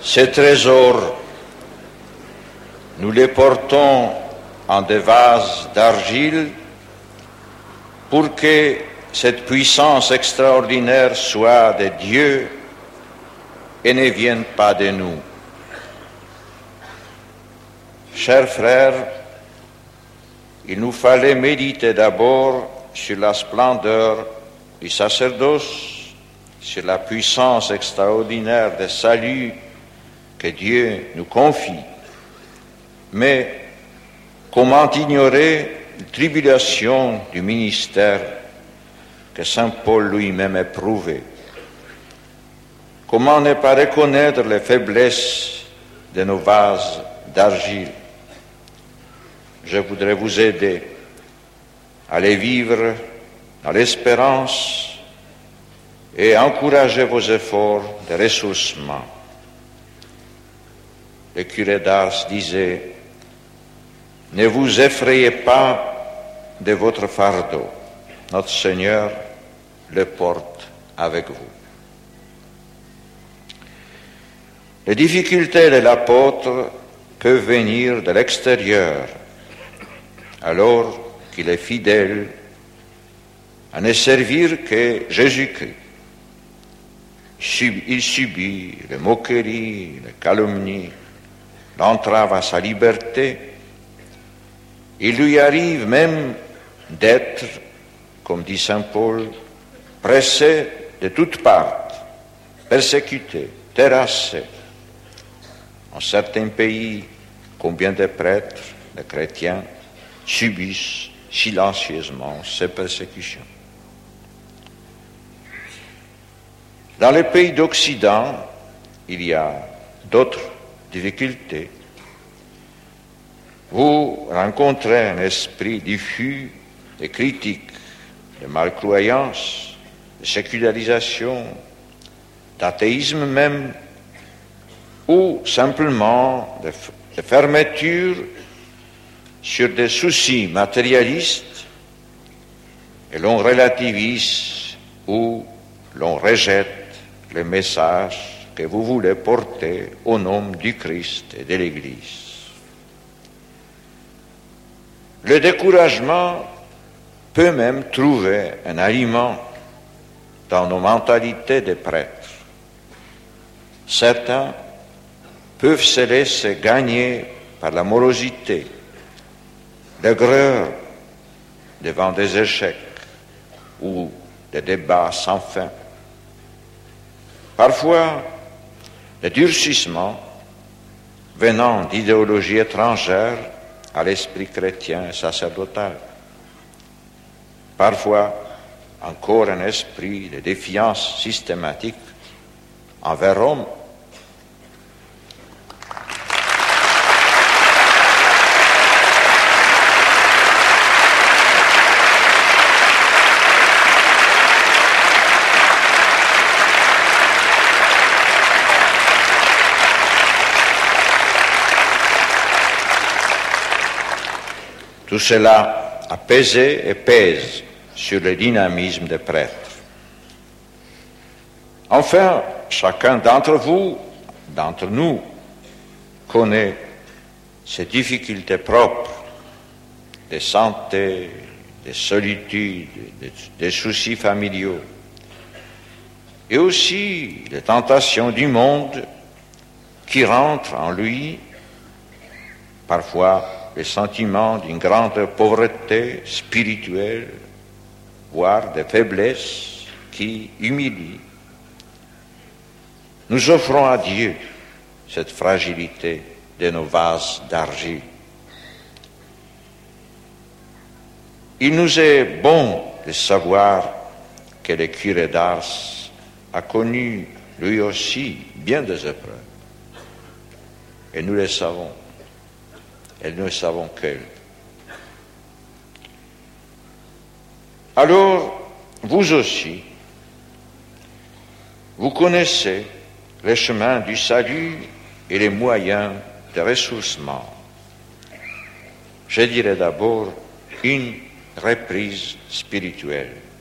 Ces trésors, nous les portons en des vases d'argile pour que cette puissance extraordinaire soit de Dieu et ne vienne pas de nous. Chers frères, il nous fallait méditer d'abord sur la splendeur du sacerdoce, sur la puissance extraordinaire de salut que Dieu nous confie. Mais comment ignorer la tribulation du ministère que saint Paul lui-même éprouvait? Comment ne pas reconnaître les faiblesses de nos vases d'argile? Je voudrais vous aider à les vivre dans l'espérance et encourager vos efforts de ressourcement. Le curé d'Ars disait: ne vous effrayez pas de votre fardeau, notre Seigneur le porte avec vous. Les difficultés de l'apôtre peuvent venir de l'extérieur, alors qu'il est fidèle à ne servir que Jésus-Christ. Il subit les moqueries, les calomnies, l'entrave à sa liberté. Il lui arrive même d'être, comme dit saint Paul, pressé de toutes parts, persécuté, terrassé. En certains pays, combien de prêtres, de chrétiens, subissent silencieusement ces persécutions. Dans les pays d'Occident, il y a d'autres difficultés. Vous rencontrez un esprit diffus de critique, de malcroyance, de sécularisation, d'athéisme même, ou simplement de fermeture sur des soucis matérialistes, et l'on relativise ou l'on rejette le message que vous voulez porter au nom du Christ et de l'Église. Le découragement peut même trouver un aliment dans nos mentalités de prêtres. Certains peuvent se laisser gagner par la morosité, l'aigreur devant des échecs ou des débats sans fin. Parfois, le durcissement venant d'idéologies étrangères à l'esprit chrétien et sacerdotal. Parfois, encore un esprit de défiance systématique envers Rome. Tout cela a pesé et pèse sur le dynamisme des prêtres. Enfin, chacun d'entre vous, d'entre nous, connaît ses difficultés propres, de santé, de solitude, des soucis familiaux, et aussi les tentations du monde qui rentrent en lui, parfois le sentiment d'une grande pauvreté spirituelle, voire de faiblesse qui humilie. Nous offrons à Dieu cette fragilité de nos vases d'argile. Il nous est bon de savoir que le curé d'Ars a connu lui aussi bien des épreuves. Et nous le savons. Et nous ne savons quelles. Alors, vous aussi, vous connaissez le chemin du salut et les moyens de ressourcement. Je dirais d'abord une reprise spirituelle.